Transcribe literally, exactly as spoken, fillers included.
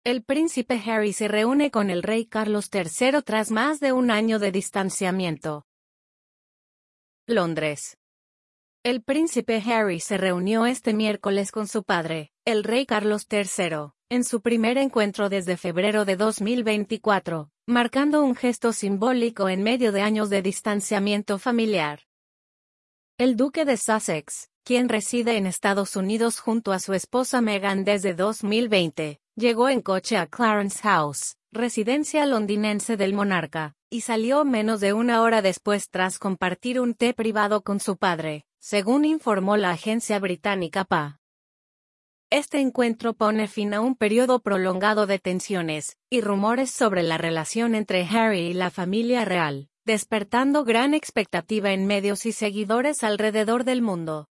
El príncipe Harry se reúne con el rey Carlos tercero tras más de un año de distanciamiento. Londres. El príncipe Harry se reunió este miércoles con su padre, el rey Carlos tercero, en su primer encuentro desde febrero de dos mil veinticuatro, marcando un gesto simbólico en medio de años de distanciamiento familiar. El duque de Sussex, quien reside en Estados Unidos junto a su esposa Meghan desde dos mil veinte, llegó en coche a Clarence House, residencia londinense del monarca, y salió menos de una hora después tras compartir un té privado con su padre, según informó la agencia británica P A. Este encuentro pone fin a un periodo prolongado de tensiones y rumores sobre la relación entre Harry y la familia real, despertando gran expectativa en medios y seguidores alrededor del mundo.